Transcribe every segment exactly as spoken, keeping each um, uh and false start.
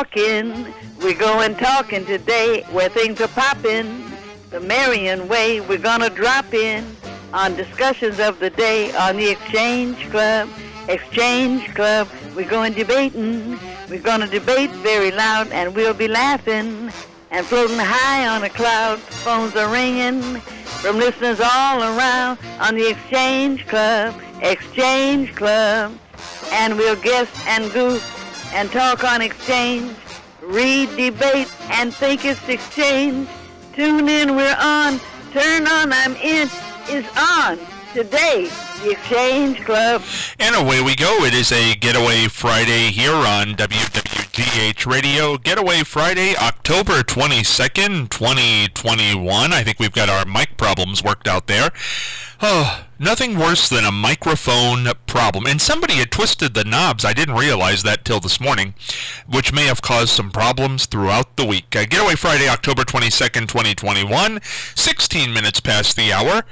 talking. We're going talking today where things are popping. The Marion way, we're gonna drop in on discussions of the day on the Exchange Club. Exchange Club, we're going debating. We're gonna debate very loud and we'll be laughing and floating high on a cloud. Phones are ringing from listeners all around on the Exchange Club. Exchange Club. And we'll guess and goof and talk on exchange, read, debate, and think it's exchange. Tune in, we're on. Turn on, I'm in, is on. Today, the Exchange Club. And away we go. It is a Getaway Friday here on W W G H Radio. Getaway Friday, October twenty-second, twenty twenty-one. I think we've got our mic problems worked out there. Oh, nothing worse than a microphone problem. And somebody had twisted the knobs. I didn't realize that till this morning, which may have caused some problems throughout the week. Uh, Getaway Friday, October twenty-second, twenty twenty-one. sixteen minutes past the hour.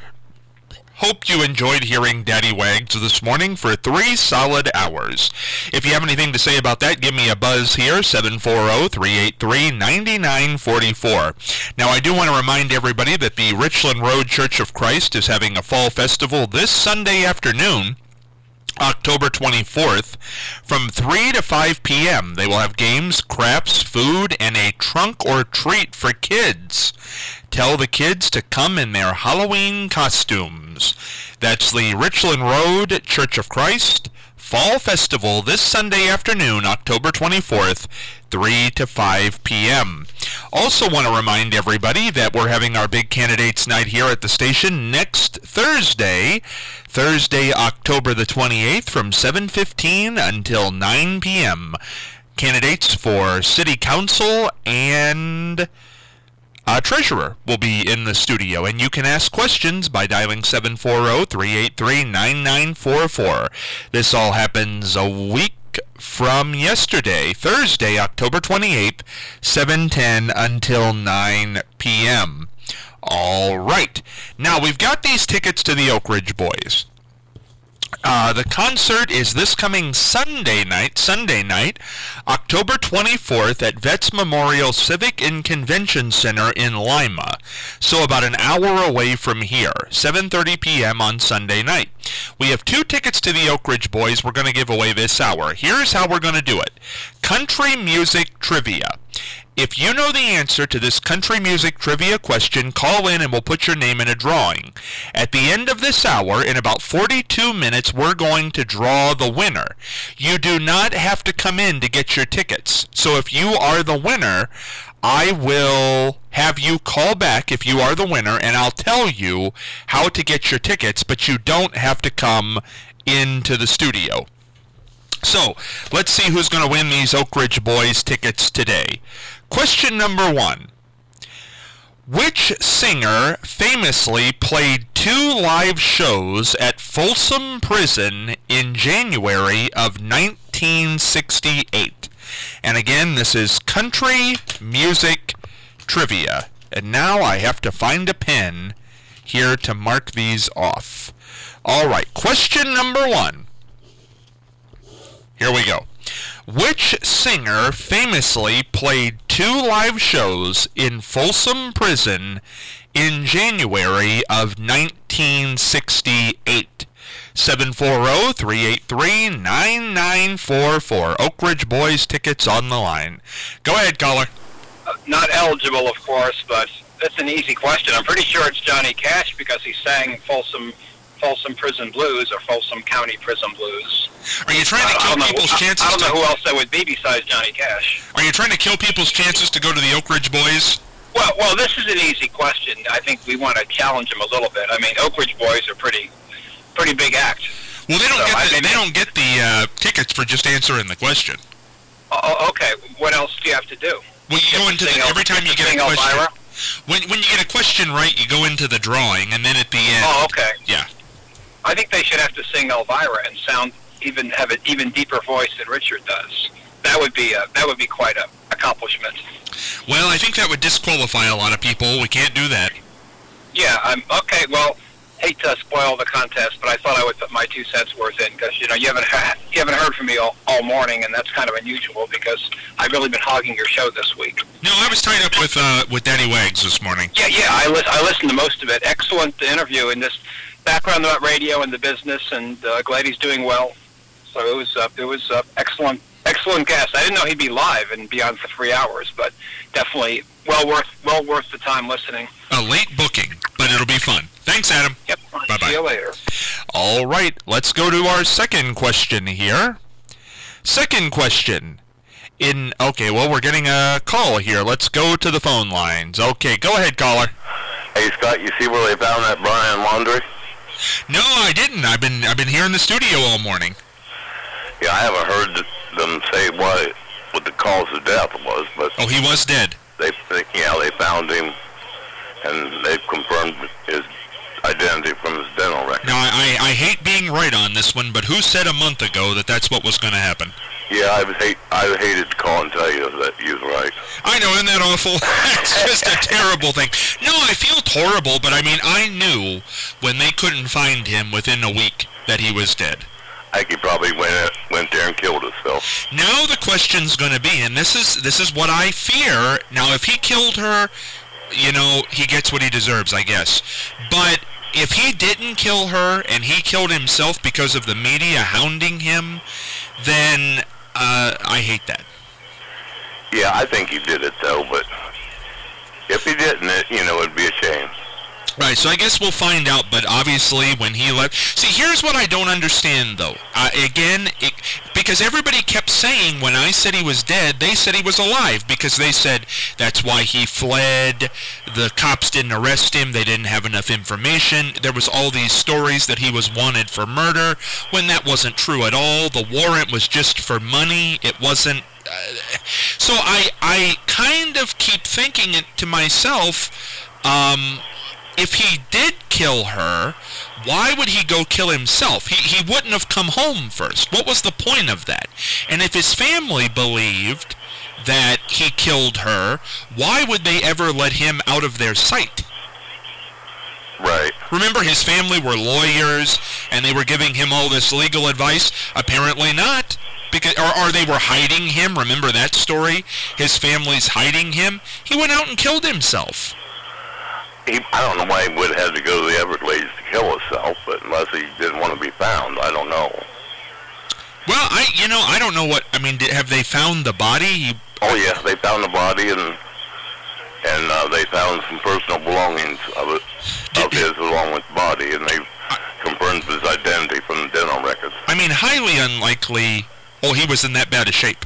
Hope you enjoyed hearing Daddy Wags this morning for three solid hours. If you have anything to say about that, give me a buzz here, seven four zero, three eight three, nine nine four four. Now, I do want to remind everybody that the Richland Road Church of Christ is having a fall festival this Sunday afternoon, October twenty-fourth, from three to five p.m. They will have games, crafts, food, and a trunk or treat for kids. Tell the kids to come in their Halloween costumes. That's the Richland Road Church of Christ Fall Festival this Sunday afternoon, October twenty-fourth, three to five p.m. Also want to remind everybody that we're having our big candidates night here at the station next Thursday, Thursday, October the twenty-eighth, from seven fifteen until nine p.m. Candidates for City Council and Uh, Treasurer will be in the studio, and you can ask questions by dialing seven four zero, three eight three, nine nine four four. This all happens a week from yesterday, Thursday, October twenty-eighth, seven ten until nine p.m. All right. Now, we've got these tickets to the Oak Ridge Boys. Uh, the concert is this coming Sunday night, Sunday night, October twenty-fourth at Vets Memorial Civic and Convention Center in Lima. So about an hour away from here, seven thirty p.m. on Sunday night. We have two tickets to the Oak Ridge Boys we're going to give away this hour. Here's how we're going to do it. Country music trivia. If you know the answer to this country music trivia question, call in and we'll put your name in a drawing. At the end of this hour, in about forty-two minutes, we're going to draw the winner. You do not have to come in to get your tickets. So if you are the winner, I will have you call back if you are the winner, and I'll tell you how to get your tickets, but you don't have to come into the studio. So, let's see who's going to win these Oak Ridge Boys tickets today. Question number one. Which singer famously played two live shows at Folsom Prison in January of nineteen sixty-eight? And again, this is country music trivia. And now I have to find a pen here to mark these off. All right, question number one. Here we go. Which singer famously played two live shows in Folsom Prison in January of nineteen sixty-eight? seven four zero, three eight three, nine nine four four. Oak Ridge Boys tickets on the line. Go ahead, caller. Uh, not eligible, of course, but that's an easy question. I'm pretty sure it's Johnny Cash because he sang Folsom Folsom Prison Blues or Folsom County Prison Blues. Are you trying to kill people's know, chances? I don't know to... who else that would be besides Johnny Cash. Are you trying to kill people's chances to go to the Oak Ridge Boys? Well, well, this is an easy question. I think we want to challenge them a little bit. I mean, Oak Ridge Boys are pretty, pretty big act. Well, they don't so get the, mean, they don't get the uh, tickets for just answering the question. Oh, okay. What else do you have to do? Well, you go into the, every time you get a question. Elvira? When when you get a question right, you go into the drawing, and then at the end. Oh, okay. Yeah. I think they should have to sing Elvira and sound even have an even deeper voice than Richard does. That would be a, that would be quite a accomplishment. Well, I think that would disqualify a lot of people. We can't do that. Yeah. I'm okay. Well, hate to spoil the contest, but I thought I would put my two cents worth in because, you know, you haven't ha- you haven't heard from me all, all morning, and that's kind of unusual because I've really been hogging your show this week. No, I was tied up with uh, with Danny Wags this morning. Yeah, yeah, I, li- I listened to most of it. Excellent interview in this background about radio and the business, and uh, glad he's doing well. So it was uh, it was uh, excellent, excellent guest. I didn't know he'd be live and be on for three hours, but definitely well worth well worth the time listening. A late booking, but it'll be fun. Thanks, Adam. Yep. Bye-bye. See you later. All right, let's go to our second question here. Second question. In okay, well, we're getting a call here. Let's go to the phone lines. Okay, go ahead, caller. Hey, Scott, you see where they found that Brian Laundrie? No, I didn't. I've been I've been here in the studio all morning. Yeah, I haven't heard them say what what the cause of death was, but Oh, he was dead. they, they yeah they found him, and they've confirmed his identity from his dental record. Now, I, I hate being right on this one, but who said a month ago that that's what was going to happen? Yeah, I would hate I would hated to call and tell you that he was right. I know, isn't that awful? It's just a terrible thing. No, I feel horrible, but I mean, I knew when they couldn't find him within a week that he was dead. I think he probably went went there and killed himself. Now the question's going to be, and this is this is what I fear. Now, if he killed her, you know, he gets what he deserves, I guess. But if he didn't kill her and he killed himself because of the media hounding him, then uh, I hate that. Yeah, I think he did it though, but if he didn't, it, you know, it'd be a shame. Right, so I guess we'll find out, but obviously when he left... See, here's what I don't understand, though. Uh, again, it, because everybody kept saying when I said he was dead, they said he was alive, because they said that's why he fled, the cops didn't arrest him, they didn't have enough information, there was all these stories that he was wanted for murder, when that wasn't true at all. The warrant was just for money, it wasn't... Uh, so I, I kind of keep thinking it to myself... Um, if he did kill her, why would he go kill himself? He he wouldn't have come home first. What was the point of that? And if his family believed that he killed her, why would they ever let him out of their sight? Right. Remember, his family were lawyers, and they were giving him all this legal advice? Apparently not. Because, or, or they were hiding him. Remember that story? His family's hiding him. He went out and killed himself. He, I don't know why he would have had to go to the Everglades to kill himself, but unless he didn't want to be found, I don't know. Well, I, you know, I don't know what, I mean, did, have they found the body? He, oh, yeah, they found the body, and and uh, they found some personal belongings of it, of his along with the body, and they confirmed his identity from the dental records. I mean, highly unlikely, oh, he was in that bad a shape.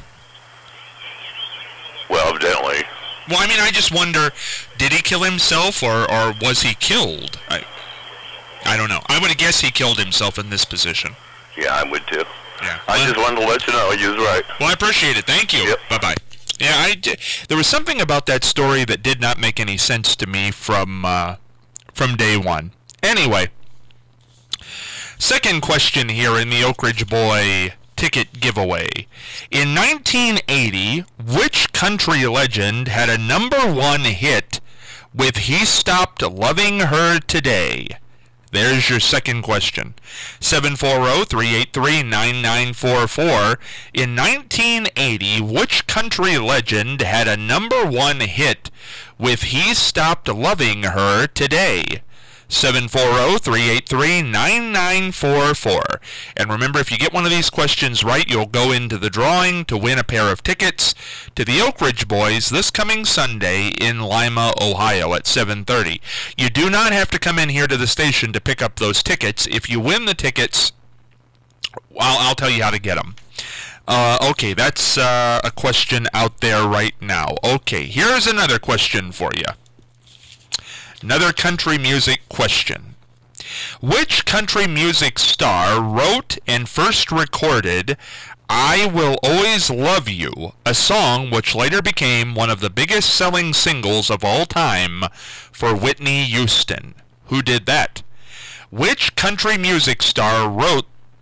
Well, evidently. Well, I mean, I just wonder, did he kill himself, or, or was he killed? I I don't know. I would guess he killed himself in this position. Yeah, I would too. Yeah. I well, just wanted to let you know you was right. Well, I appreciate it. Thank you. Yep. Bye-bye. Yeah, I, there was something about that story that did not make any sense to me from, uh, from day one. Anyway, second question here in the Oak Ridge Boy ticket giveaway. In nineteen eighty, which country legend had a number one hit with He Stopped Loving Her Today? There's your second question. seven four zero, three eight three, nine nine four four. In nineteen eighty, which country legend had a number one hit with He Stopped Loving Her Today? seven four zero, three eight three, nine nine four four. And remember, if you get one of these questions right, you'll go into the drawing to win a pair of tickets to the Oak Ridge Boys this coming Sunday in Lima, Ohio at seven thirty. You do not have to come in here to the station to pick up those tickets. If you win the tickets, well, I'll tell you how to get them. Uh, okay, that's uh, a question out there right now. Okay, here's another question for you. Another country music question. Which country music star wrote and first recorded I Will Always Love You, a song which later became one of the biggest selling singles of all time for Whitney Houston? Who did that? Which country music star wrote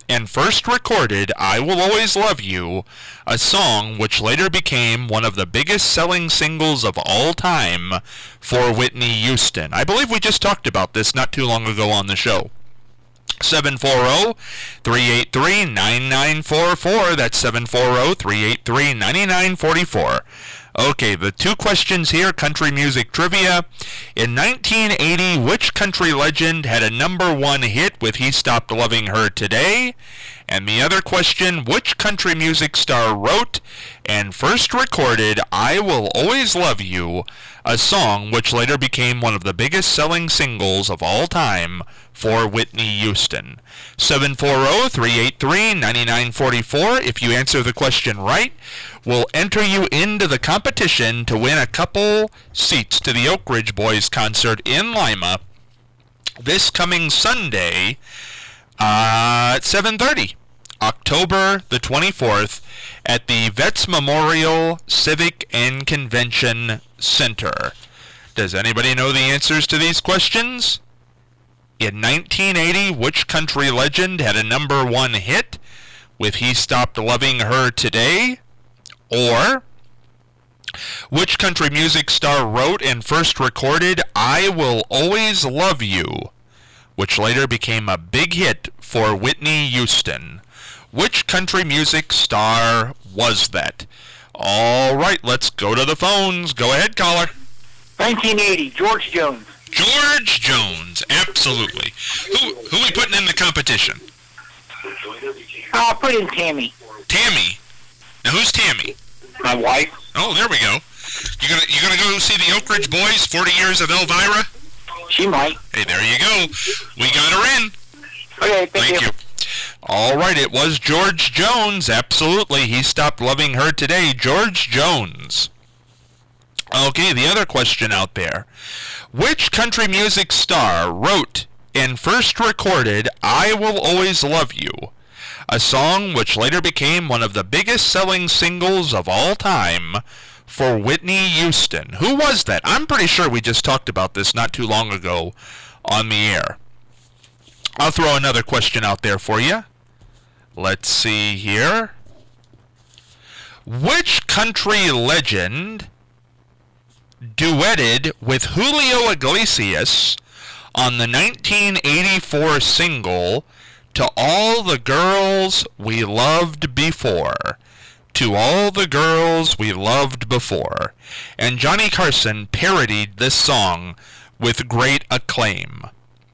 and first recorded I Will Always Love You, a song which later became one of the biggest selling singles of all time for Whitney Houston? I believe we just talked about this not too long ago on the show. seven four zero, three eight three, nine nine four four. That's seven four zero, three eight three, nine nine four four. Okay, the two questions here, country music trivia. In nineteen eighty, which country legend had a number one hit with He Stopped Loving Her Today? And the other question, which country music star wrote and first recorded I Will Always Love You, a song which later became one of the biggest selling singles of all time for Whitney Houston? seven four zero, three eight three, nine nine four four. If you answer the question right, we'll enter you into the competition to win a couple seats to the Oak Ridge Boys concert in Lima this coming Sunday uh, at seven thirty, October the twenty-fourth, at the Vets Memorial Civic and Convention Center. Does anybody know the answers to these questions? In nineteen eighty, which country legend had a number one hit with He Stopped Loving Her Today? Or, which country music star wrote and first recorded I Will Always Love You, which later became a big hit for Whitney Houston? Which country music star was that? All right, let's go to the phones. Go ahead, caller. nineteen eighty, George Jones. George Jones, absolutely. Who who we putting in the competition? I'll put in Tammy. Tammy. Now who's Tammy? My wife. Oh, there we go. You gonna you gonna go see the Oak Ridge Boys? Forty Years of Elvira. She might. Hey, there you go. We got her in. Okay, thank, Thank you. you. All right, it was George Jones. Absolutely, He Stopped Loving Her Today. George Jones. Okay, the other question out there. Which country music star wrote and first recorded I Will Always Love You, a song which later became one of the biggest selling singles of all time for Whitney Houston? Who was that? I'm pretty sure we just talked about this not too long ago on the air. I'll throw another question out there for you. Let's see here. Which country legend duetted with Julio Iglesias on the nineteen eighty-four single To All the Girls We Loved Before? To All the Girls We Loved Before. And Johnny Carson parodied this song with great acclaim.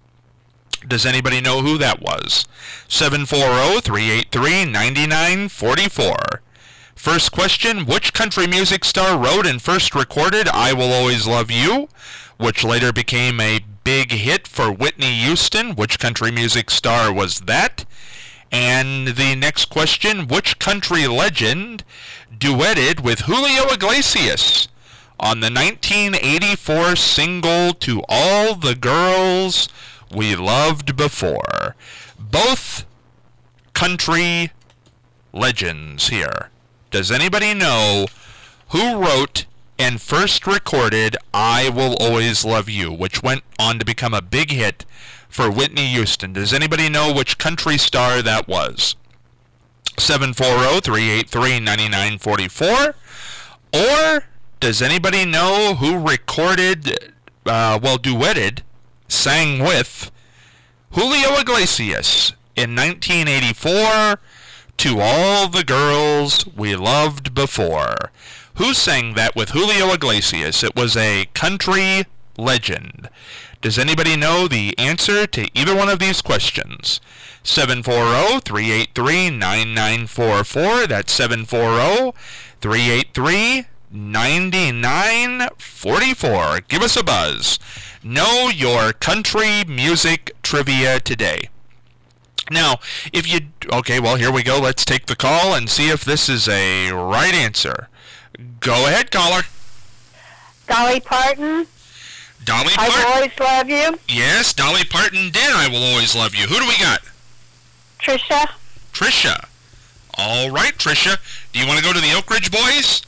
Does anybody know who that was? seven four zero, three eight three, nine nine four four. First question, which country music star wrote and first recorded I Will Always Love You, which later became a big hit for Whitney Houston? Which country music star was that? And the next question, which country legend duetted with Julio Iglesias on the nineteen eighty-four single To All the Girls We Loved Before? Both country legends here. Does anybody know who wrote and first recorded I Will Always Love You, which went on to become a big hit for Whitney Houston? Does anybody know which country star that was? seven four zero, three eight three, nine nine four four. Or does anybody know who recorded, uh, well, duetted, sang with Julio Iglesias in nineteen eighty-four, To All the Girls We Loved Before? Who sang that with Julio Iglesias? It was a country legend. Does anybody know the answer to either one of these questions? seven four zero, three eight three, nine nine four four. That's seven four zero, three eight three, nine nine four four. Give us a buzz. Know your country music trivia today. Now, if you... Okay, well, here we go. Let's take the call and see if this is a right answer. Go ahead, caller. Dolly Parton. Dolly I Parton. Will Always Love You. Yes, Dolly Parton did I Will Always Love You. Who do we got? Trisha. Trisha. All right, Trisha. Do you want to go to the Oak Ridge Boys?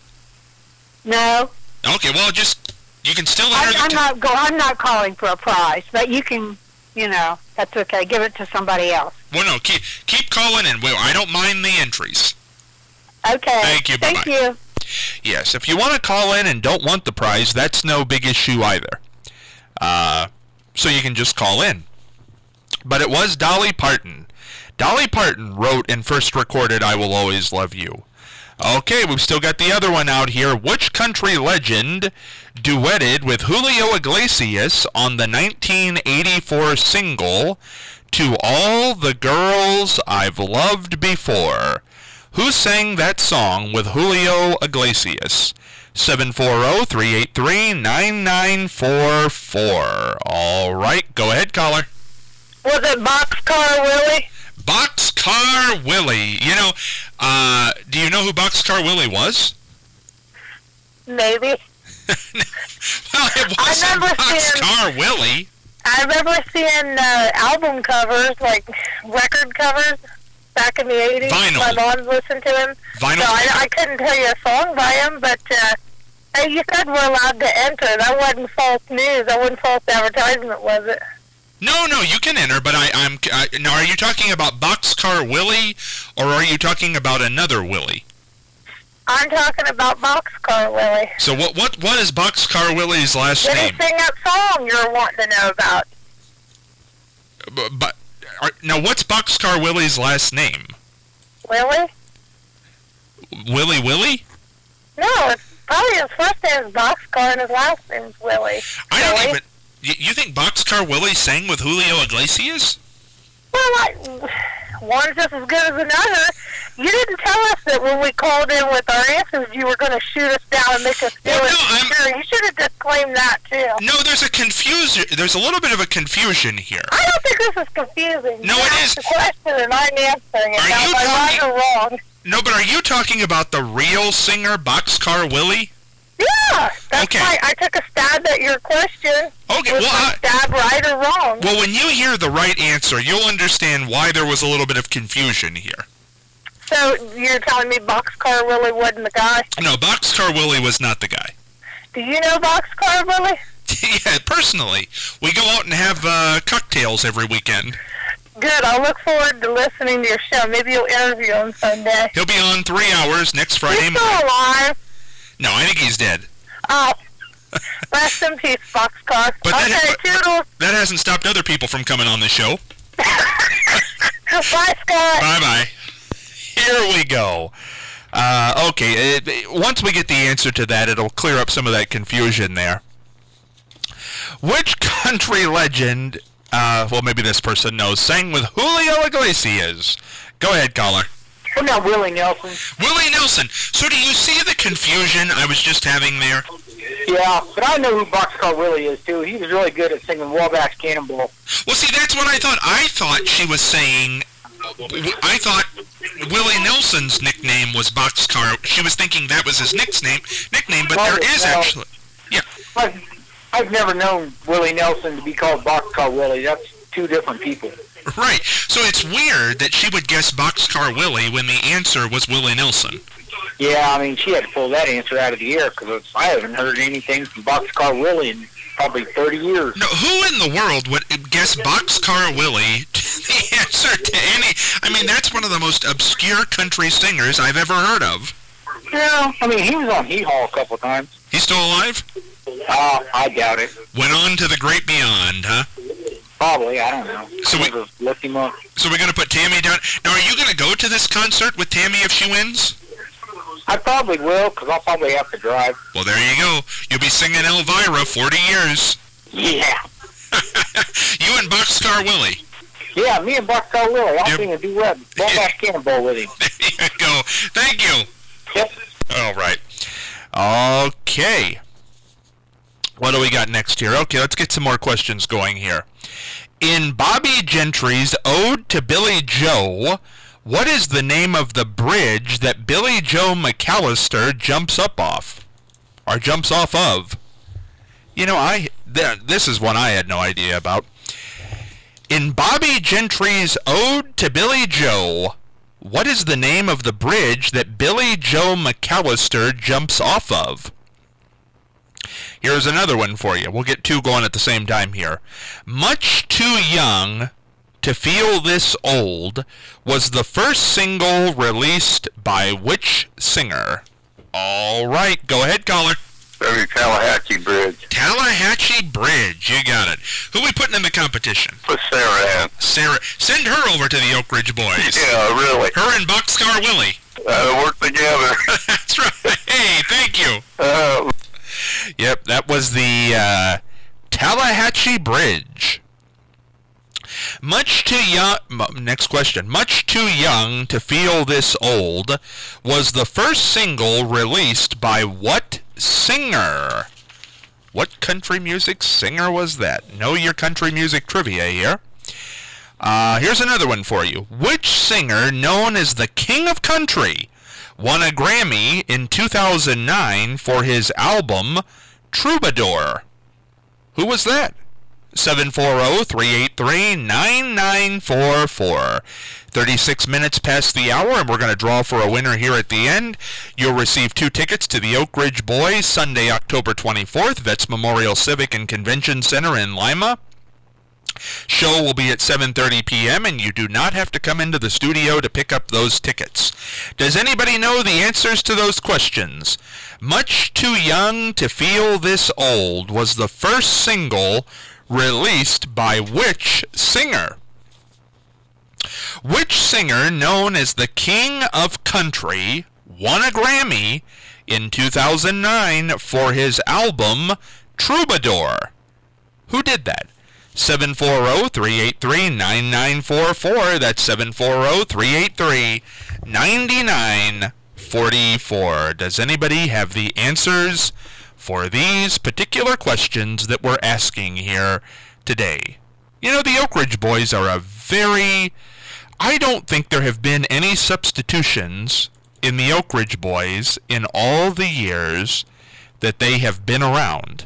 No. Okay, well, just... You can still enter I, the... I'm not go. I'm not calling for a prize, but you can, you know, That's okay. Give it to somebody else. Well, no, keep keep calling in. Well, I don't mind the entries. Okay. Thank you. Bye-bye. Thank you. Yes, if you want to call in and don't want the prize, that's no big issue either. Uh, so you can just call in. But it was Dolly Parton. Dolly Parton wrote and first recorded I Will Always Love You. Okay, we've still got the other one out here. Which country legend duetted with Julio Iglesias on the nineteen eighty-four single To All the Girls I've Loved Before? Who sang that song with Julio Iglesias? seven four zero, three eight three, nine nine four four. All right, go ahead, caller. Was it Boxcar Willie? Boxcar Willie. You know, uh, do you know who Boxcar Willie was? Maybe. Well, it wasn't remember Boxcar seeing- Willie. I remember seeing uh, album covers, like record covers, back in the eighties. Vinyl. My mom listened to him. Vinyl. So I, I couldn't tell you a song by him, but uh, hey, you said we're allowed to enter. That wasn't false news. That wasn't false advertisement, was it? No, no, you can enter, but I, I'm... I, now, are you talking about Boxcar Willie, or are you talking about another Willie? I'm talking about Boxcar Willie. So what what what is Boxcar Willie's last Did he name? sing that song you're wanting to know about? But, but are, now, what's Boxcar Willie's last name? Willie? Willie Willie? No, it's probably his first name is Boxcar and his last name's Willie. I don't Willie? even... You, you think Boxcar Willie sang with Julio Iglesias? Well, I, one's just as good as another. You didn't tell us that when we called in with our answers, you were going to shoot us down and make us do Well, it. no, I'm- Sure, you should have disclaimed that too. No, there's a confusion. There's a little bit of a confusion here. I don't think this is confusing. No, you it asked is. the question and I'm answering it. Are Now, you am I right talking- or wrong? No, but are you talking about the real singer, Boxcar Willie? Yeah, that's Okay. why I took a stab at your question. Okay, Was well, my I- stab right or wrong? Well, when you hear the right answer, you'll understand why there was a little bit of confusion here. So you're telling me Boxcar Willie wasn't the guy? No, Boxcar Willie was not the guy. Do you know Boxcar Willie? Yeah, personally, we go out and have uh, cocktails every weekend. Good. I'll look forward to listening to your show. Maybe you'll interview him someday. He'll be on three hours next Friday He's still morning. alive. No, I think he's dead. Oh. Rest in peace, Boxcar. But Okay, that, toodles. that hasn't stopped other people from coming on the show. Bye, Scott. Bye-bye. Here we go. Uh, okay, it, it- once we get the answer to that, it'll clear up some of that confusion there. Which country legend, uh, well, maybe this person knows, sang with Julio Iglesias? Go ahead, caller. What about Willie Nelson? Willie Nelson. So do you see the confusion I was just having there? Yeah, but I know who Boxcar Willie is, too. He was really good at singing Wabash Cannonball. Well, see, that's what I thought. I thought she was saying... I thought Willie Nelson's nickname was Boxcar. She was thinking that was his nickname, nickname, but there is Well, actually... Yeah. I've, I've never known Willie Nelson to be called Boxcar Willie. That's two different people. Right. So it's weird that she would guess Boxcar Willie when the answer was Willie Nelson. Yeah, I mean, she had to pull that answer out of the air because I haven't heard anything from Boxcar Willie in probably thirty years. No, who in the world would guess Boxcar Willie to the answer to any... I mean, that's one of the most obscure country singers I've ever heard of. Yeah, I mean, he was on Hee Haw a couple of times. He's still alive? Uh, I doubt it. Went on to the great beyond, huh? Probably, I don't know. So I we- never looked him up. So we're going to put Tammy down. Now, are you going to go to this concert with Tammy if she wins? I probably will, because I'll probably have to drive. Well, there you go. You'll be singing Elvira forty years. Yeah. You and Boxcar Willie. Yeah, me and Boxcar Willie. I'll Yep. sing a duet. Wabash Cannonball with him. There you go. Thank you. Yep. All right. Okay. What do we got next here? Okay, let's get some more questions going here. In Bobby Gentry's Ode to Billy Joe, what is the name of the bridge that Billy Joe McAllister jumps up off? Or jumps off of? You know, I th- this is one I had no idea about. In Bobby Gentry's Ode to Billy Joe, what is the name of the bridge that Billy Joe McAllister jumps off of? Here's another one for you. We'll get two going at the same time here. Much too young to Feel This Old was the first single released by which singer? All right, go ahead, caller. Maybe Tallahatchie Bridge. Tallahatchie Bridge, you got it. Who we putting in the competition? Put Sarah Ann. Sarah. Send her over to the Oak Ridge Boys. Yeah, really. Her and Boxcar Willie. Uh, work together. That's right. Hey, thank you. Uh, Yep, that was the uh, Tallahatchie Bridge. Much too young. Next question. Much Too Young to Feel This Old was the first single released by what singer? What country music singer was that? Know your country music trivia here. Uh, here's another one for you. Which singer, known as the King of Country, won a Grammy in two thousand nine for his album Troubadour? Who was that? seven four zero, three eight three, nine nine four four. thirty-six minutes past the hour, and we're going to draw for a winner here at the end. You'll receive two tickets to the Oak Ridge Boys, Sunday, October twenty-fourth, Vets Memorial Civic and Convention Center in Lima. Show will be at seven thirty p.m., and you do not have to come into the studio to pick up those tickets. Does anybody know the answers to those questions? Much Too Young to Feel This Old was the first single released by which singer? Which singer, known as the King of Country, won a Grammy in two thousand nine for his album Troubadour? Who did that? seven four zero, three eight three, nine nine four four. That's seven four zero, three eight three, nine nine four four. Does anybody have the answers for these particular questions that we're asking here today? You know, the Oak Ridge Boys are a very... I don't think there have been any substitutions in the Oak Ridge Boys in all the years that they have been around.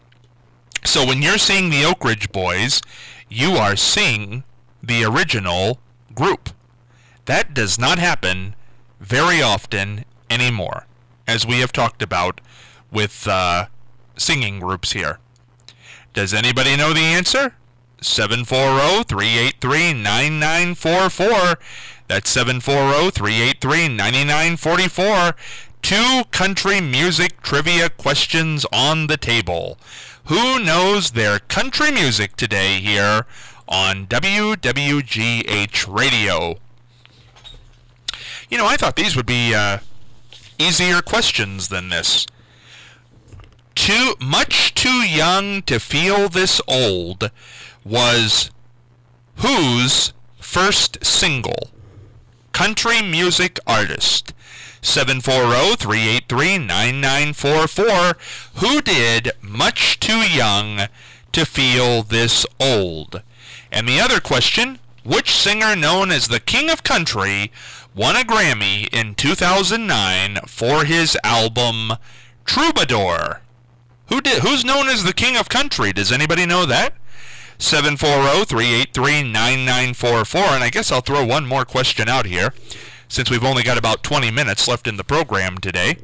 So when you're seeing the Oak Ridge Boys, you are seeing the original group. That does not happen very often anymore, as we have talked about with uh, singing groups here. Does anybody know the answer? seven four zero, three eight three, nine nine four four. That's seven four zero, three eight three, nine nine four four. Two country music trivia questions on the table. Who knows their country music today here on W W G H Radio? You know, I thought these would be uh, easier questions than this. Too much too young to feel this old was whose first single? Country music artist. seven four zero, three eight three, nine nine four four. Who did Much Too Young to Feel This Old? And the other question, which singer known as the King of Country won a Grammy in two thousand nine for his album Troubadour? Who did? Who's known as the King of Country? Does anybody know that? seven four zero, three eight three, nine nine four four. And I guess I'll throw one more question out here, since we've only got about twenty minutes left in the program today.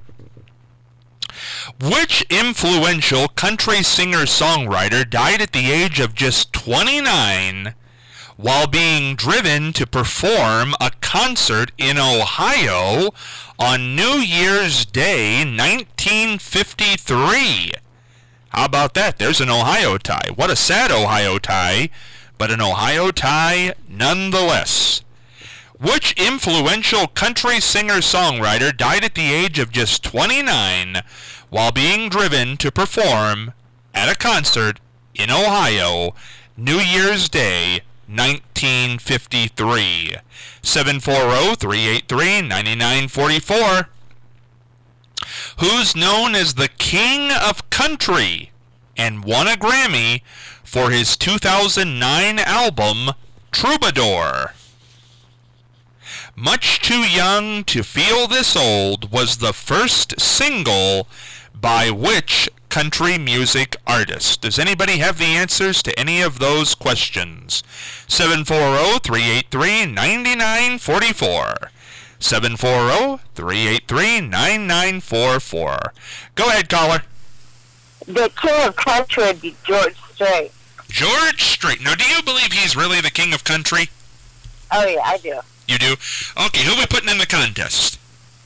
Which influential country singer-songwriter died at the age of just twenty-nine while being driven to perform a concert in Ohio on New Year's Day, nineteen fifty-three? How about that? There's an Ohio tie. What a sad Ohio tie, but an Ohio tie nonetheless. Which influential country singer-songwriter died at the age of just twenty-nine while being driven to perform at a concert in Ohio, New Year's Day, nineteen fifty-three? seven four zero, three eight three, nine nine four four. Who's known as the King of Country and won a Grammy for his two thousand nine album Troubadour? Much Too Young to Feel This Old was the first single by which country music artist? Does anybody have the answers to any of those questions? seven four zero, three eight three, nine nine four four. seven four zero, three eight three, nine nine four four. Go ahead, caller. The King of Country would be George Strait. George Strait. Now, do you believe he's really the king of country? Oh, yeah, I do. You do? Okay, who are we putting in the contest?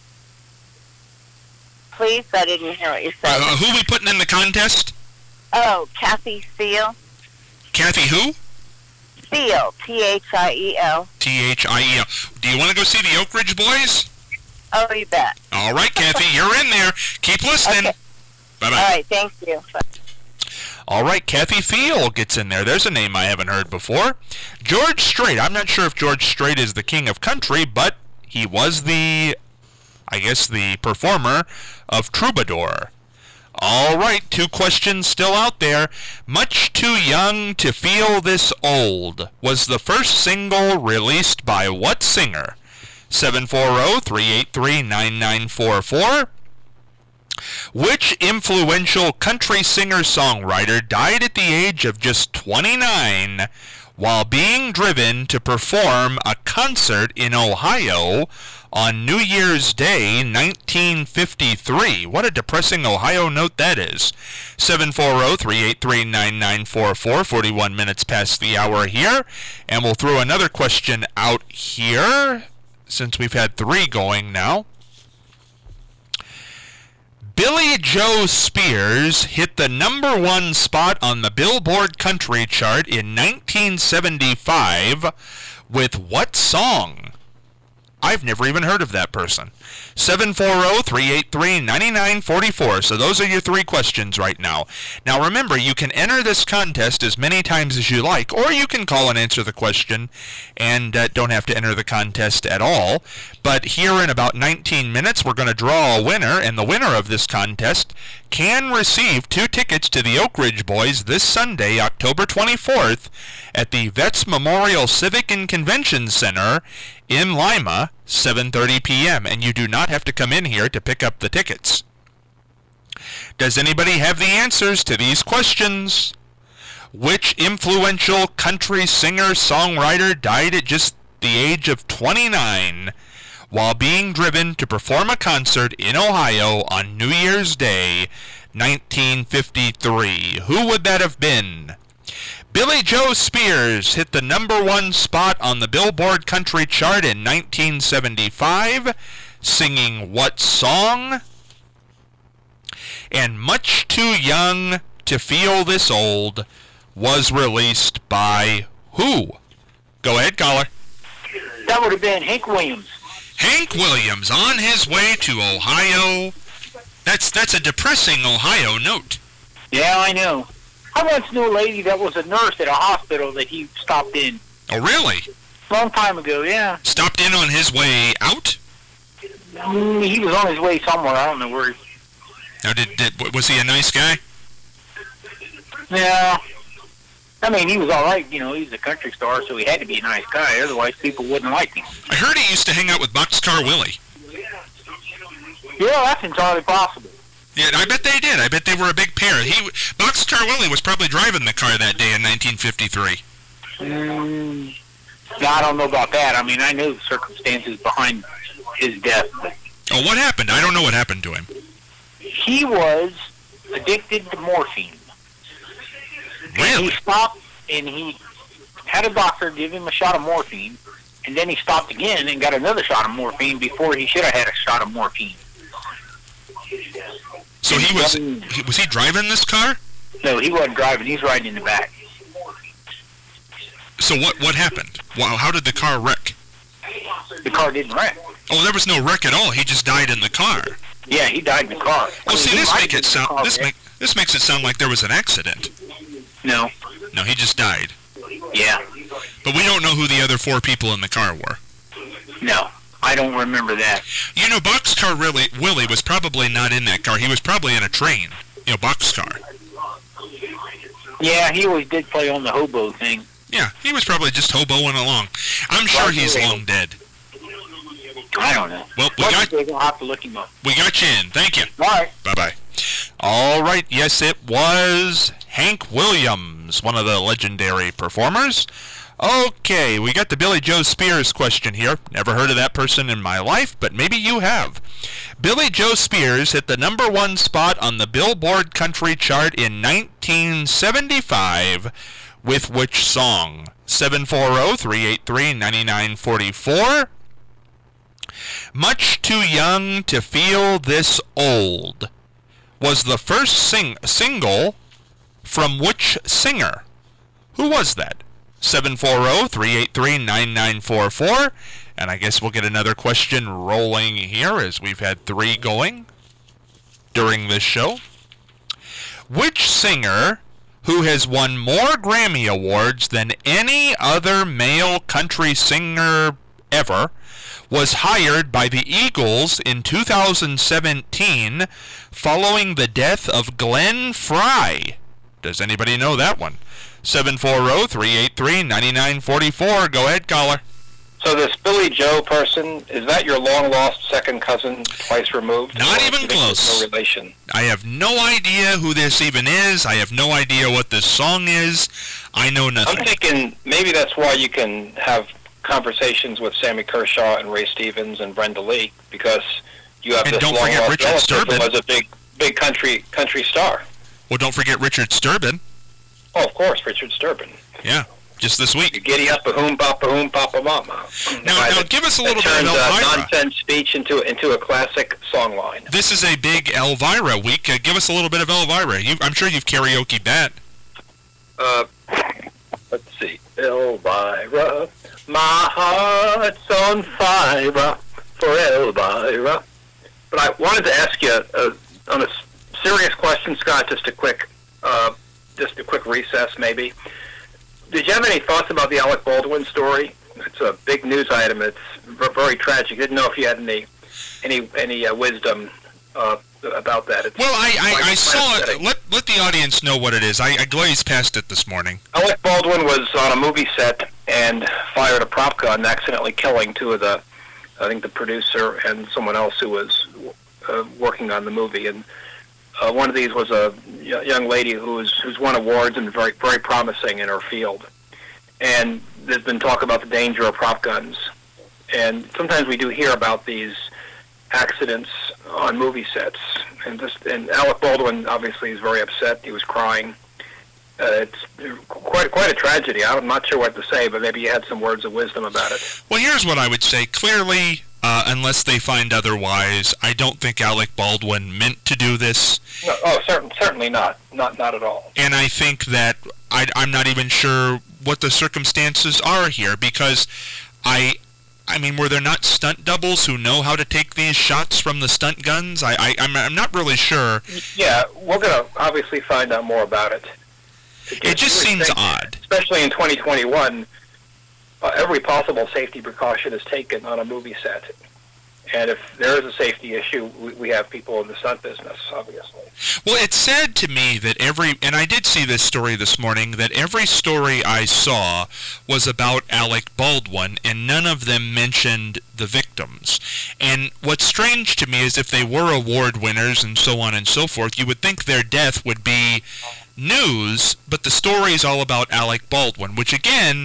Please, I didn't hear what you said. Uh, who are we putting in the contest? Oh, Kathy Steele. Kathy who? Steele, T H I E L. T H I E L. Do you want to go see the Oak Ridge Boys? Oh, you bet. All right, Kathy, you're in there. Keep listening. Okay. Bye-bye. All right, thank you. Bye. All right, Kathy Field gets in there. There's a name I haven't heard before. George Strait. I'm not sure if George Strait is the king of country, but he was the, I guess, the performer of Troubadour. All right, two questions still out there. Much Too Young to Feel This Old was the first single released by what singer? seven four zero, three eight three, nine nine four four. Which influential country singer-songwriter died at the age of just twenty-nine while being driven to perform a concert in Ohio on New Year's Day, nineteen fifty-three? What a depressing Ohio note that is. seven four zero, three eight three, nine nine four four, forty-one minutes past the hour here. And we'll throw another question out here, since we've had three going now. Billy Joe Spears hit the number one spot on the Billboard Country chart in nineteen seventy-five with what song? I've never even heard of that person. seven four zero, three eight three, nine nine four four. So those are your three questions right now. Now remember, you can enter this contest as many times as you like, or you can call and answer the question and uh, don't have to enter the contest at all. But here in about nineteen minutes, we're going to draw a winner, and the winner of this contest can receive two tickets to the Oak Ridge Boys this Sunday, October twenty-fourth, at the Vets Memorial Civic and Convention Center in Lima, seven thirty p.m., and you do not have to come in here to pick up the tickets. Does anybody have the answers to these questions? Which influential country singer-songwriter died at just the age of twenty-nine while being driven to perform a concert in Ohio on New Year's Day, nineteen fifty-three? Who would that have been? Billy Joe Spears hit the number one spot on the Billboard Country chart in nineteen seventy-five, singing what song? And Much Too Young to Feel This Old was released by who? Go ahead, caller. That would have been Hank Williams. Hank Williams on his way to Ohio. That's that's a depressing Ohio note. Yeah, I know. I once knew a lady that was a nurse at a hospital that he stopped in. Oh, really? Long time ago, yeah. Stopped in on his way out? Mm, he was on his way somewhere. I don't know where. Now, did, did was he a nice guy? Yeah. I mean, he was all right. You know, he was a country star, so he had to be a nice guy. Otherwise, people wouldn't like him. I heard he used to hang out with Boxcar Willie. Yeah, that's entirely possible. Yeah, I bet they did. I bet they were a big pair. He, Boxcar Willie was probably driving the car that day in nineteen fifty-three. Mm, I don't know about that. I mean, I know the circumstances behind his death. But oh, what happened? I don't know what happened to him. He was addicted to morphine. Really? And he stopped, and he had a doctor give him a shot of morphine, and then he stopped again and got another shot of morphine before he should have had a shot of morphine. So he was he, was he driving this car? No, he wasn't driving. He's riding in the back. So what what happened? Wow, how did the car wreck? The car didn't wreck. Oh, there was no wreck at all. He just died in the car. Yeah, he died in the car. Well, see, this make it sound this car, make this makes it sound like there was an accident. No. No, he just died. Yeah. But we don't know who the other four people in the car were. No, I don't remember that. You know, Boxcar Willie, Willie was probably not in that car. He was probably in a train. You know, Boxcar. Yeah, he always did play on the hobo thing. Yeah, he was probably just hoboing along. I'm sure he's long dead. I don't know. Well, we got, we'll have to look him up. We got you in. Thank you. All right. Bye-bye. All right, yes, it was Hank Williams, one of the legendary performers. Okay, we got the Billy Joe Spears question here. Never heard of that person in my life, but maybe you have. Billy Joe Spears hit the number one spot on the Billboard Country chart in nineteen seventy-five With which song? seven four zero, three eight three, nine nine four four. Much Too Young to Feel This Old was the first sing- single from which singer? Who was that? seven four zero, three eight three, nine nine four four. And I guess we'll get another question rolling here as we've had three going during this show. Which singer who has won more Grammy Awards than any other male country singer ever was hired by the Eagles in two thousand seventeen following the death of Glenn Frey? Does anybody know that one? seven four zero, three eight three, nine nine four four. Go ahead, caller. So this Billy Joe person, is that your long-lost second cousin, twice removed? Not Or even do you think close. there's no relation? I have no idea who this even is. I have no idea what this song is. I know nothing. I'm thinking maybe that's why you can have conversations with Sammy Kershaw and Ray Stevens and Brenda Lee, because you have And this don't forget long-lost Richard relative who Sturban. was a big, big country country star. Well, don't forget Richard Sturban. Oh, of course, Richard Sturban. Yeah, just this You week. giddy up, a hoom, papa, hoom, papa, mama. Now, Right, now that- give us a that little bit of turns, uh, Elvira. nonsense speech into into a classic song line. This is a big Elvira week. Uh, give us a little bit of Elvira. You, I'm sure you've karaoke that. Uh, let's see. Elvira, my heart's on fire for Elvira. But I wanted to ask you, uh, on a s- serious question, Scott, just a quick, uh, just a quick recess, maybe. Did you have any thoughts about the Alec Baldwin story? It's a big news item. It's v- very tragic. Didn't know if you had any, any, any uh, wisdom uh, about that. It's Well, I, I, quite- I quite saw it. upsetting. Let, let the audience know what it is. I, I glazed past it this morning. Alec Baldwin was on a movie set and fired a prop gun, accidentally killing two of the, I think the producer and someone else who was uh, working on the movie. And uh, one of these was a y- young lady who was who's won awards and very very promising in her field. And there's been talk about the danger of prop guns. And sometimes we do hear about these accidents on movie sets. And just and Alec Baldwin obviously is very upset. He was crying. Uh, it's quite quite a tragedy. I'm not sure what to say, but maybe you had some words of wisdom about it. Well, here's what I would say. Clearly, uh, unless they find otherwise, I don't think Alec Baldwin meant to do this. No, oh, certain, certainly not. Not not at all. And I think that I, I'm not even sure what the circumstances are here, because I, I mean, were there not stunt doubles who know how to take these shots from the stunt guns? I, I I'm, I'm not really sure. Yeah, we're going to obviously find out more about it. It just You would seems think, odd. especially in twenty twenty-one. Uh, every possible safety precaution is taken on a movie set. And if there is a safety issue, we, we have people in the stunt business, obviously. Well, it's sad to me that every, and I did see this story this morning, that every story I saw was about Alec Baldwin, and none of them mentioned the victims. And what's strange to me is if they were award winners and so on and so forth, you would think their death would be news, but the story is all about Alec Baldwin, which again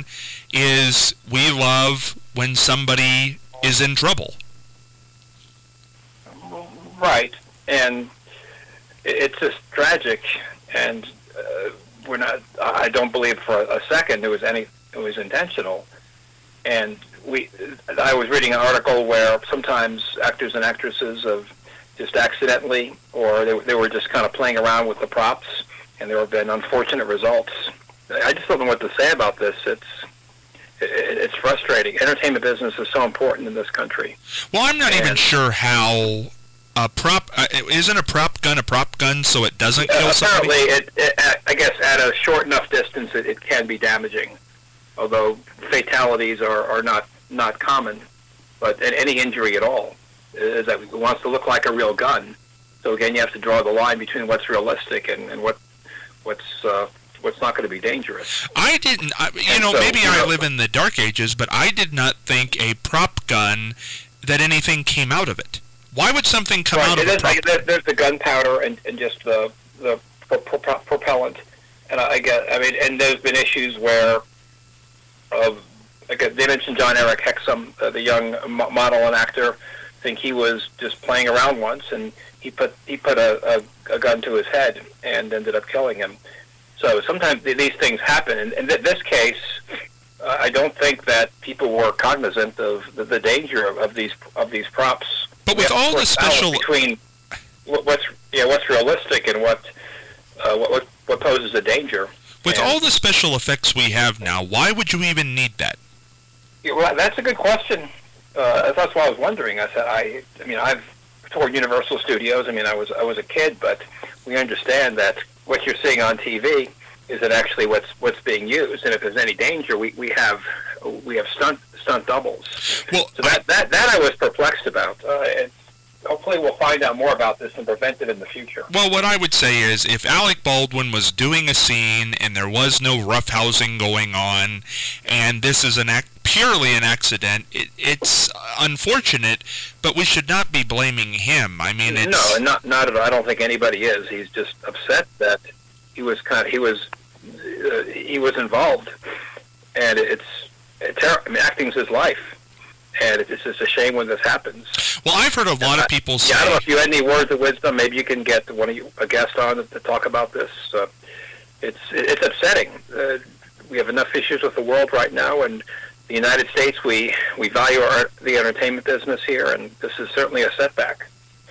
is, we love when somebody is in trouble. Right, and it's just tragic, and uh, we're not. I don't believe for a second it was any. It was intentional, and we. I was reading an article where sometimes actors and actresses have just accidentally, or they, they were just kind of playing around with the props, and there have been unfortunate results. I just don't know what to say about this. It's. It's frustrating. Entertainment business is so important in this country. Well, I'm not And- even sure how a prop uh, isn't a prop gun a prop gun, so it doesn't kill Uh, somebody. apparently, it, it, I guess at a short enough distance, it, it can be damaging. Although fatalities are, are not not common, but at any injury at all is that it wants to look like a real gun. So again, you have to draw the line between what's realistic and, and what what's uh, what's not going to be dangerous. I didn't, I, you And know, so, maybe you I know- live in the dark ages, but I did not think a prop gun that anything came out of it. Why would something come Right, out of and a there's, prop like, there- there's the gunpowder and, and just the the pro- pro- propellant, and I get. I mean, and there's been issues where, uh, like they mentioned John Eric Hexum, uh, the young mo- model and actor. I think he was just playing around once, and he put he put a, a, a gun to his head and ended up killing him. So sometimes th- these things happen. And in th- this case, uh, I don't think that people were cognizant of the, the danger of, of these of these props. But with all the special between what's yeah what's realistic and what uh, what what poses a danger. With and, all the special effects we have now, why would you even need that? Yeah, well, that's a good question. Uh, that's why I was wondering. I said, I, I mean, I've toured Universal Studios. I mean, I was I was a kid, but we understand that what you're seeing on T V isn't actually what's what's being used. And if there's any danger, we, we have we have stunt stunt doubles. Well, so that that, that I was perplexed about. Uh, and hopefully, we'll find out more about this and prevent it in the future. Well, what I would say is, if Alec Baldwin was doing a scene and there was no roughhousing going on, and this is an act, purely an accident, it, it's unfortunate, but we should not be blaming him. I mean, it's... No, not not at all. I don't think anybody is. He's just upset that he was kind of, he was uh, he was involved, and it's, it's ter- I mean, acting's his life. And it's just a shame when this happens. Well, I've heard a lot of people say... Yeah, I don't know if you had any words of wisdom. Maybe you can get one of you, a guest on to talk about this. Uh, it's it's upsetting. Uh, we have enough issues with the world right now, and the United States, we, we value our, the entertainment business here, and this is certainly a setback.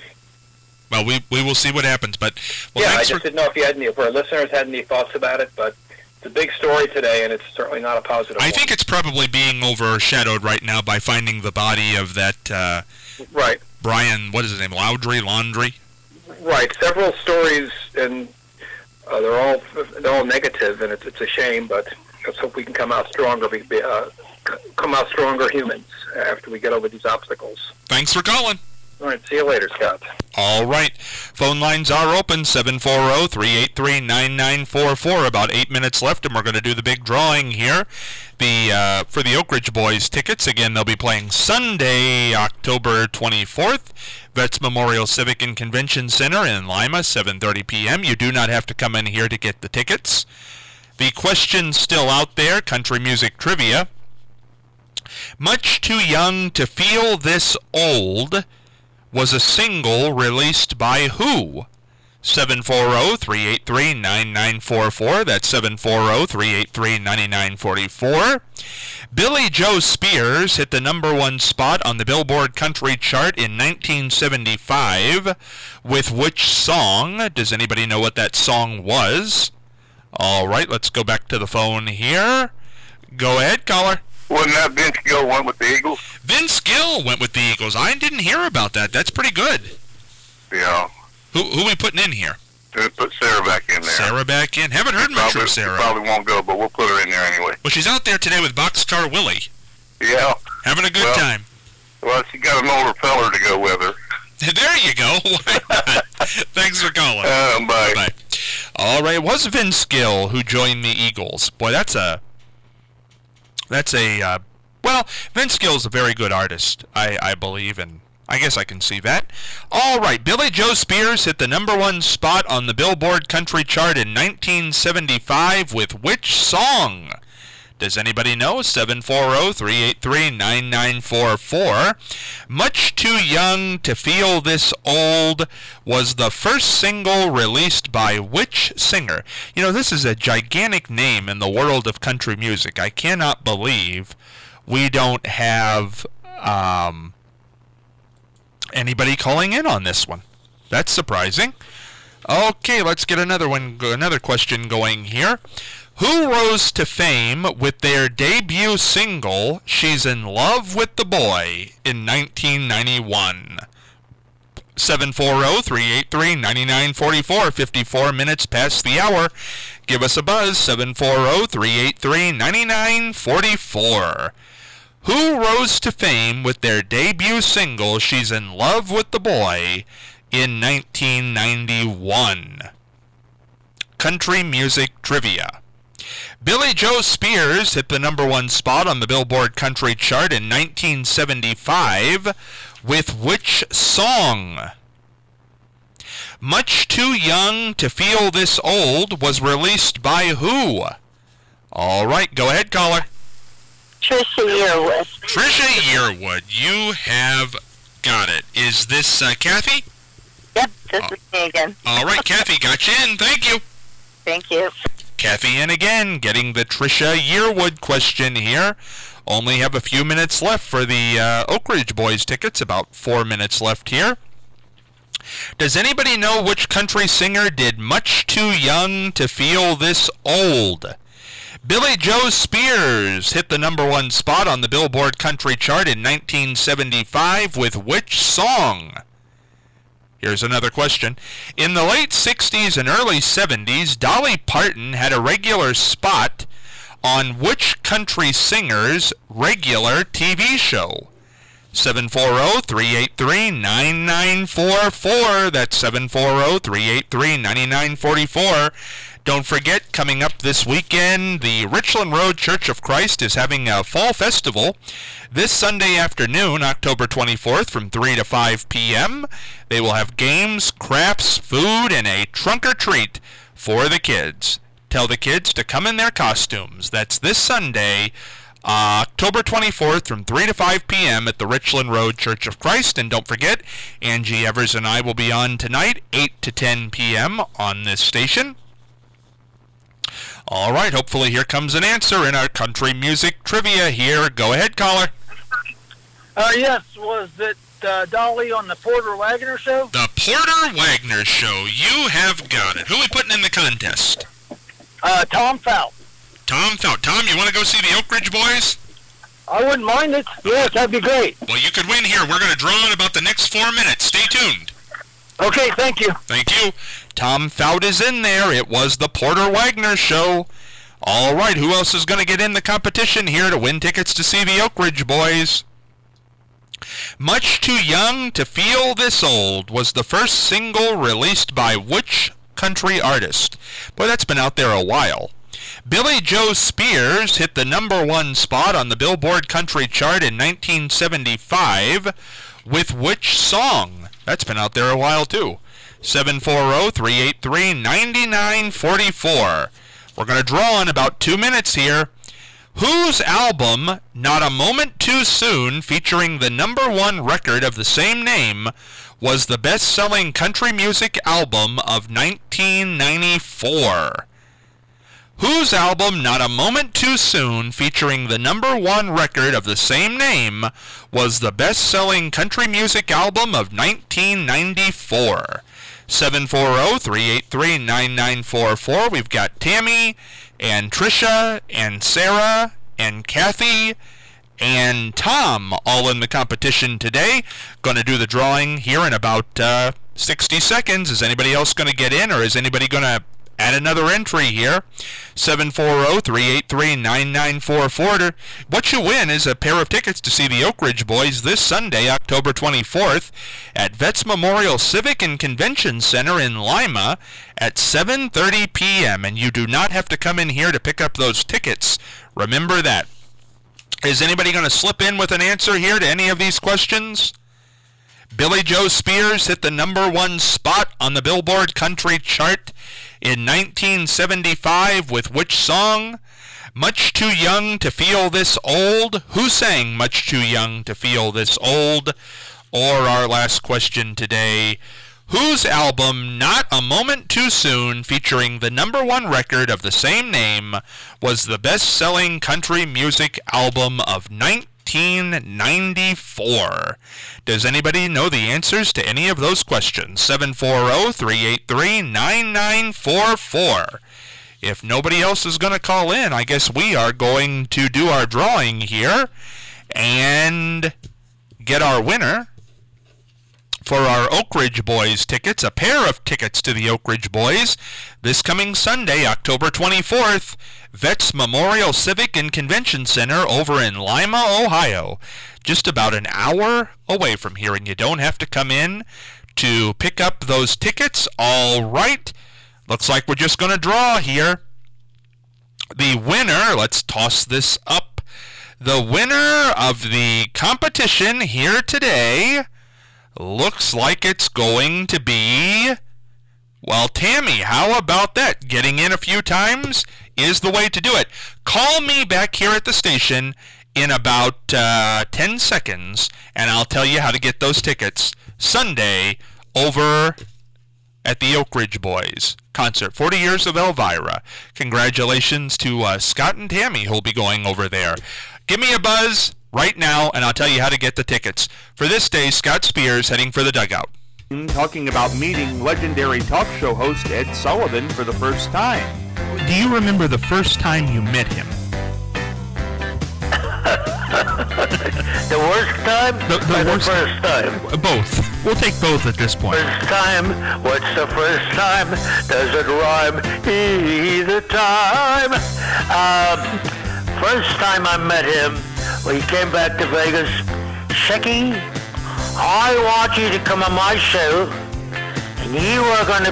Well, we we will see what happens, but... Well, yeah, I thanks just for... didn't know if you had any, if our listeners had any thoughts about it, but... It's a big story today, and it's certainly not a positive I one. think it's probably being overshadowed right now by finding the body of that uh, right. Brian, what is his name, Laundrie, Laundrie? Right. Several stories, and uh, they're all they're all negative, and it's it's a shame. But let's hope we can come out stronger, be, uh, come out stronger humans after we get over these obstacles. Thanks for calling. All right. See you later, Scott. All right. Phone lines are open, seven four zero, three eight three, nine nine four four. About eight minutes left, and we're going to do the big drawing here. The uh, for the Oak Ridge Boys tickets, again, they'll be playing Sunday, October twenty-fourth, Vets Memorial Civic and Convention Center in Lima, seven thirty p.m. You do not have to come in here to get the tickets. The question's still out there, country music trivia. Much Too Young to Feel This Old was a single released by who? seven four zero, three eight three, nine nine four four. That's seven four zero, three eight three, nine nine four four. Billy Joe Spears hit the number one spot on the Billboard Country Chart in nineteen seventy-five. With which song? Does anybody know what that song was? All right, let's go back to the phone here. Go ahead, caller. Wasn't that Vince Gill went with the Eagles? Vince Gill went with the Eagles. I didn't hear about that. That's pretty good. Yeah. Who who we putting in here? We'll put Sarah back in there. Sarah back in. Haven't heard She much probably, from Sarah. She probably won't go, but we'll put her in there anyway. Well, she's out there today with Boxcar Willie. Yeah. Having a good well, time. Well, she got an older feller to go with her. There you go. Why not? Thanks for calling. Uh, bye. Bye. All right. It was Vince Gill who joined the Eagles. Boy, that's a... That's a... Uh, well, Vince Gill's a very good artist, I, I believe, and I guess I can see that. All right. Billy Joe Spears hit the number one spot on the Billboard Country Chart in nineteen seventy-five with which song? Does anybody know? seven four zero, three eight three, nine nine four four. Much Too Young to Feel This Old was the first single released by which singer? You know, this is a gigantic name in the world of country music. I cannot believe we don't have um, anybody calling in on this one. That's surprising. Okay, let's get another one, another question going here. Who rose to fame with their debut single, She's in Love with the Boy, in nineteen ninety-one? seven four zero, three eight three, nine nine four four, fifty-four minutes past the hour. Give us a buzz, seven four zero, three eight three, nine nine four four. Who rose to fame with their debut single, She's in Love with the Boy, in nineteen ninety-one? Country music trivia. Billy Joe Spears hit the number one spot on the Billboard Country Chart in nineteen seventy-five with which song? Much Too Young to Feel This Old was released by who? All right, go ahead, caller. Trisha Yearwood. Trisha Yearwood, you have got it. Is this uh, Kathy? Yep, this Oh. is me again. All right, Kathy, got you in. Thank you. Thank you. Kathy in again, getting the Trisha Yearwood question here. Only have a few minutes left for the uh, Oak Ridge Boys tickets, about four minutes left here. Does anybody know which country singer did Much Too Young to Feel This Old? Billy Joe Spears hit the number one spot on the Billboard Country Chart in nineteen seventy-five with which song? Here's another question. In the late sixties and early seventies, Dolly Parton had a regular spot on which country singer's regular T V show? seven four zero, three eight three, nine nine four four. That's seven four zero, three eight three, nine nine four four. Don't forget, coming up this weekend, the Richland Road Church of Christ is having a fall festival this Sunday afternoon, October twenty-fourth, from three to five p.m. They will have games, crafts, food, and a trunk or treat for the kids. Tell the kids to come in their costumes. That's this Sunday, Uh, October twenty-fourth from three to five p.m. at the Richland Road Church of Christ. And don't forget, Angie Evers and I will be on tonight, eight to ten p.m. on this station. All right, hopefully here comes an answer in our country music trivia here. Go ahead, caller. Uh, yes, was it uh, Dolly on the Porter Wagner show? The Porter Wagner Show. You have got it. Who are we putting in the contest? Uh, Tom Fout. Tom Fout. Tom, you want to go see the Oak Ridge Boys? I wouldn't mind it. Yes, that'd be great. Well, you could win here. We're going to draw in about the next four minutes. Stay tuned. Okay, thank you. Thank you. Tom Fout is in there. It was the Porter Wagner Show. All right, who else is going to get in the competition here to win tickets to see the Oak Ridge Boys? Much Too Young to Feel This Old was the first single released by which country artist? Boy, that's been out there a while. Billy Joe Spears hit the number one spot on the Billboard Country Chart in nineteen seventy-five with which song? That's been out there a while too. seven four zero, three eight three, nine nine four four. We're going to draw in about two minutes here. Whose album, Not a Moment Too Soon, featuring the number one record of the same name, was the best-selling country music album of nineteen ninety-four? Whose album, Not a Moment Too Soon, featuring the number one record of the same name, was the best-selling country music album of nineteen ninety-four? seven four zero, three eight three, nine nine four four. We've got Tammy and Trisha and Sarah and Kathy and Tom all in the competition today. Going to do the drawing here in about uh, sixty seconds. Is anybody else going to get in, or is anybody going to add another entry here? seven four zero, three eight three, nine nine four four. What you win is a pair of tickets to see the Oak Ridge Boys this Sunday, October twenty-fourth, at Vets Memorial Civic and Convention Center in Lima at seven thirty p.m. And you do not have to come in here to pick up those tickets. Remember that. Is anybody going to slip in with an answer here to any of these questions? Billy Joe Spears hit the number one spot on the Billboard Country Chart in nineteen seventy-five with which song? Much Too Young to Feel This Old. Who sang Much Too Young to Feel This Old? Or our last question today, whose album, Not a Moment Too Soon, featuring the number one record of the same name, was the best-selling country music album of nineteen ninety-four? Does anybody know the answers to any of those questions? seven four zero, three eight three, nine nine four four. If nobody else is going to call in, I guess we are going to do our drawing here and get our winner for our Oak Ridge Boys tickets, a pair of tickets to the Oak Ridge Boys, this coming Sunday, October twenty-fourth, Vets Memorial Civic and Convention Center over in Lima, Ohio. Just about an hour away from here, and you don't have to come in to pick up those tickets. All right, looks like we're just going to draw here. The winner, let's toss this up. The winner of the competition here today looks like it's going to be, well, Tammy. How about that? Getting in a few times is the way to do it. Call me back here at the station in about uh, ten seconds, and I'll tell you how to get those tickets Sunday over at the Oak Ridge Boys concert. forty years of Elvira. Congratulations to uh, Scott and Tammy who'll be going over there. Give me a buzz right now, and I'll tell you how to get the tickets. For this day, Scott Spears heading for the dugout. Talking about meeting legendary talk show host Ed Sullivan for the first time. Do you remember the first time you met him? The worst time The, the, or the worst, first time? Both. We'll take both at this point. First time, what's the first time? Does it rhyme either time? Um, first time I met him, when he came back to Vegas, Shecky, I want you to come on my show, and you are going to